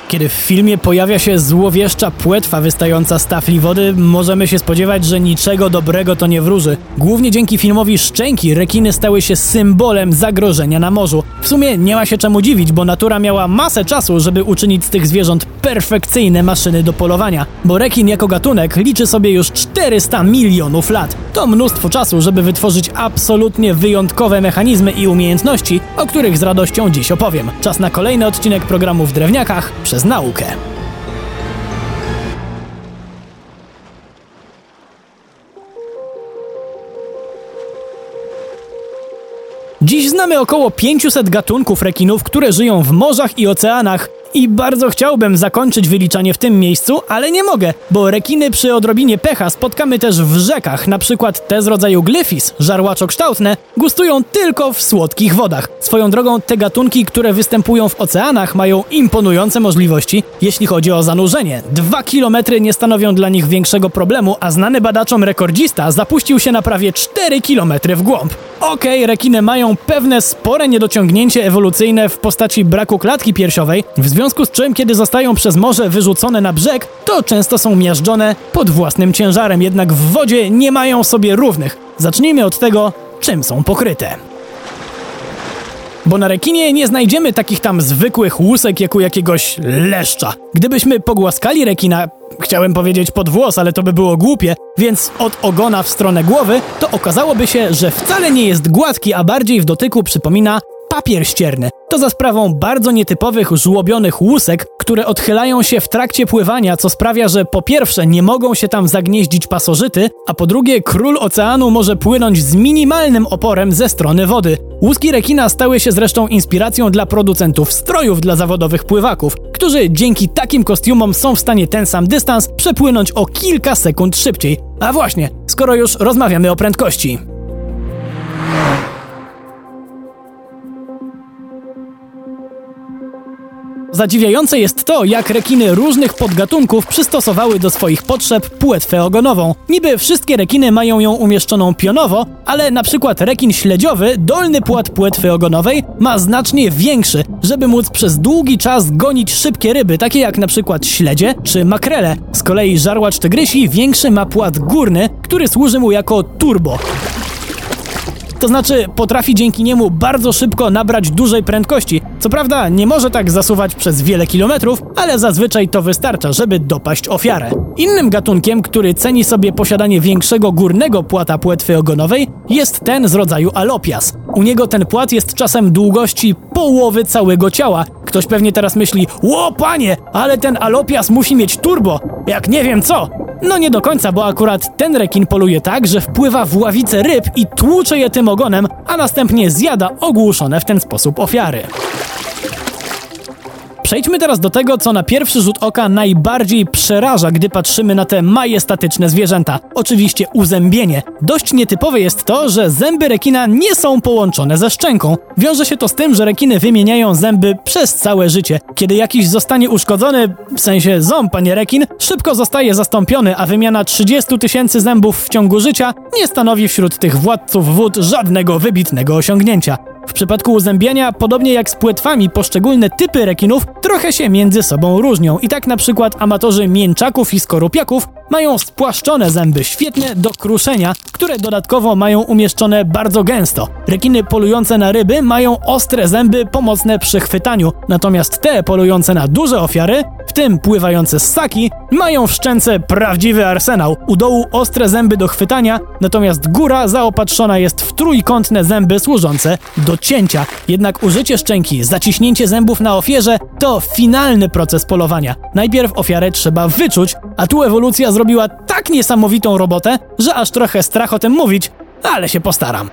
Kiedy w filmie pojawia się złowieszcza płetwa wystająca z tafli wody, możemy się spodziewać, że niczego dobrego to nie wróży. Głównie dzięki filmowi Szczęki rekiny stały się symbolem zagrożenia na morzu. W sumie nie ma się czemu dziwić, bo natura miała masę czasu, żeby uczynić z tych zwierząt perfekcyjne maszyny do polowania. Bo rekin jako gatunek liczy sobie już 400 milionów lat. To mnóstwo czasu, żeby wytworzyć absolutnie wyjątkowe mechanizmy i umiejętności, o których z radością dziś opowiem. Czas na kolejny odcinek programu W Drewniakach przez naukę. Dziś znamy około 500 gatunków rekinów, które żyją w morzach i oceanach. I bardzo chciałbym zakończyć wyliczanie w tym miejscu, ale nie mogę, bo rekiny przy odrobinie pecha spotkamy też w rzekach, na przykład te z rodzaju glyphis, żarłaczokształtne, gustują tylko w słodkich wodach. Swoją drogą te gatunki, które występują w oceanach, mają imponujące możliwości, jeśli chodzi o zanurzenie. 2 kilometry nie stanowią dla nich większego problemu, a znany badaczom rekordzista zapuścił się na prawie 4 kilometry w głąb. Okej, rekiny mają pewne spore niedociągnięcie ewolucyjne w postaci braku klatki piersiowej, w związku z czym, kiedy zostają przez morze wyrzucone na brzeg, to często są miażdżone pod własnym ciężarem, jednak w wodzie nie mają sobie równych. Zacznijmy od tego, czym są pokryte. Bo na rekinie nie znajdziemy takich tam zwykłych łusek jak u jakiegoś leszcza. Gdybyśmy pogłaskali rekina, chciałem powiedzieć pod włos, ale to by było głupie, więc od ogona w stronę głowy, to okazałoby się, że wcale nie jest gładki, a bardziej w dotyku przypomina papier ścierny. To za sprawą bardzo nietypowych żłobionych łusek, które odchylają się w trakcie pływania, co sprawia, że po pierwsze nie mogą się tam zagnieździć pasożyty, a po drugie król oceanu może płynąć z minimalnym oporem ze strony wody. Łuski rekina stały się zresztą inspiracją dla producentów strojów dla zawodowych pływaków, którzy dzięki takim kostiumom są w stanie ten sam dystans przepłynąć o kilka sekund szybciej. A właśnie, skoro już rozmawiamy o prędkości. Zadziwiające jest to, jak rekiny różnych podgatunków przystosowały do swoich potrzeb płetwę ogonową. Niby wszystkie rekiny mają ją umieszczoną pionowo, ale na przykład rekin śledziowy, dolny płat płetwy ogonowej ma znacznie większy, żeby móc przez długi czas gonić szybkie ryby, takie jak na przykład śledzie czy makrele. Z kolei żarłacz tygrysi większy ma płat górny, który służy mu jako turbo. To znaczy potrafi dzięki niemu bardzo szybko nabrać dużej prędkości. Co prawda nie może tak zasuwać przez wiele kilometrów, ale zazwyczaj to wystarcza, żeby dopaść ofiarę. Innym gatunkiem, który ceni sobie posiadanie większego górnego płata płetwy ogonowej, jest ten z rodzaju alopias. U niego ten płat jest czasem długości połowy całego ciała. Ktoś pewnie teraz myśli: ło panie, ale ten alopias musi mieć turbo, jak nie wiem co. No nie do końca, bo akurat ten rekin poluje tak, że wpływa w ławice ryb i tłucze je tym ogonem, a następnie zjada ogłuszone w ten sposób ofiary. Przejdźmy teraz do tego, co na pierwszy rzut oka najbardziej przeraża, gdy patrzymy na te majestatyczne zwierzęta. Oczywiście uzębienie. Dość nietypowe jest to, że zęby rekina nie są połączone ze szczęką. Wiąże się to z tym, że rekiny wymieniają zęby przez całe życie. Kiedy jakiś zostanie uszkodzony, w sensie ząb, a nie rekin, szybko zostaje zastąpiony, a wymiana 30 000 zębów w ciągu życia nie stanowi wśród tych władców wód żadnego wybitnego osiągnięcia. W przypadku uzębiania, podobnie jak z płetwami, poszczególne typy rekinów trochę się między sobą różnią. I tak na przykład amatorzy mięczaków i skorupiaków mają spłaszczone zęby, świetne do kruszenia, które dodatkowo mają umieszczone bardzo gęsto. Rekiny polujące na ryby mają ostre zęby pomocne przy chwytaniu, natomiast te polujące na duże ofiary, w tym pływające ssaki, mają w szczęce prawdziwy arsenał. U dołu ostre zęby do chwytania, natomiast góra zaopatrzona jest w trójkątne zęby służące do cięcia. Jednak użycie szczęki, zaciśnięcie zębów na ofierze to finalny proces polowania. Najpierw ofiarę trzeba wyczuć, a tu ewolucja zrobiła tak niesamowitą robotę, że aż trochę strach o tym mówić, ale się postaram.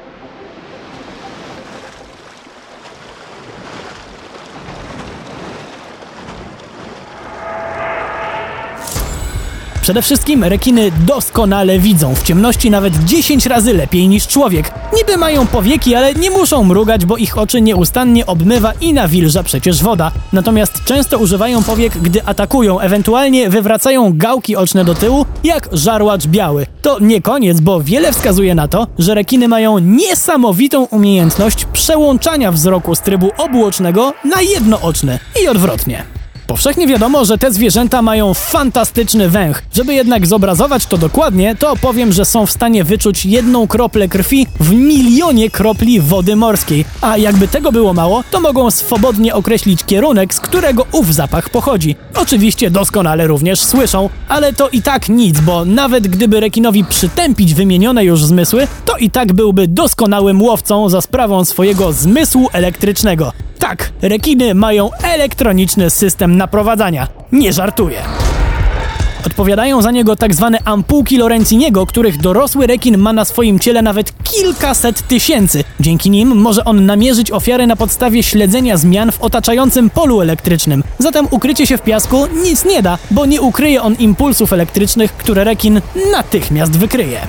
Przede wszystkim rekiny doskonale widzą, w ciemności nawet 10 razy lepiej niż człowiek. Niby mają powieki, ale nie muszą mrugać, bo ich oczy nieustannie obmywa i nawilża przecież woda. Natomiast często używają powiek, gdy atakują, ewentualnie wywracają gałki oczne do tyłu, jak żarłacz biały. To nie koniec, bo wiele wskazuje na to, że rekiny mają niesamowitą umiejętność przełączania wzroku z trybu obuocznego na jednooczny i odwrotnie. Powszechnie wiadomo, że te zwierzęta mają fantastyczny węch. Żeby jednak zobrazować to dokładnie, to powiem, że są w stanie wyczuć 1 kroplę krwi w 1 000 000 kropli wody morskiej. A jakby tego było mało, to mogą swobodnie określić kierunek, z którego ów zapach pochodzi. Oczywiście doskonale również słyszą, ale to i tak nic, bo nawet gdyby rekinowi przytępić wymienione już zmysły, to i tak byłby doskonałym łowcą za sprawą swojego zmysłu elektrycznego. Tak, rekiny mają elektroniczny system naprowadzania. Nie żartuję. Odpowiadają za niego tak zwane ampułki Lorenziniego, których dorosły rekin ma na swoim ciele nawet kilkaset tysięcy. Dzięki nim może on namierzyć ofiarę na podstawie śledzenia zmian w otaczającym polu elektrycznym. Zatem ukrycie się w piasku nic nie da, bo nie ukryje on impulsów elektrycznych, które rekin natychmiast wykryje.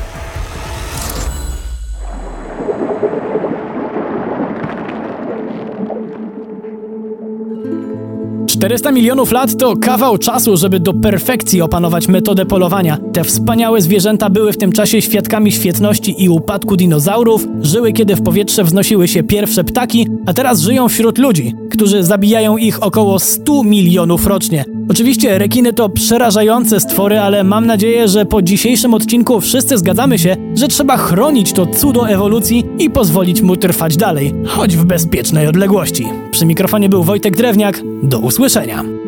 400 milionów lat to kawał czasu, żeby do perfekcji opanować metodę polowania. Te wspaniałe zwierzęta były w tym czasie świadkami świetności i upadku dinozaurów, żyły kiedy w powietrze wznosiły się pierwsze ptaki, a teraz żyją wśród ludzi, którzy zabijają ich około 100 milionów rocznie. Oczywiście rekiny to przerażające stwory, ale mam nadzieję, że po dzisiejszym odcinku wszyscy zgadzamy się, że trzeba chronić to cudo ewolucji i pozwolić mu trwać dalej, choć w bezpiecznej odległości. Przy mikrofonie był Wojtek Drewniak. Do usłyszenia.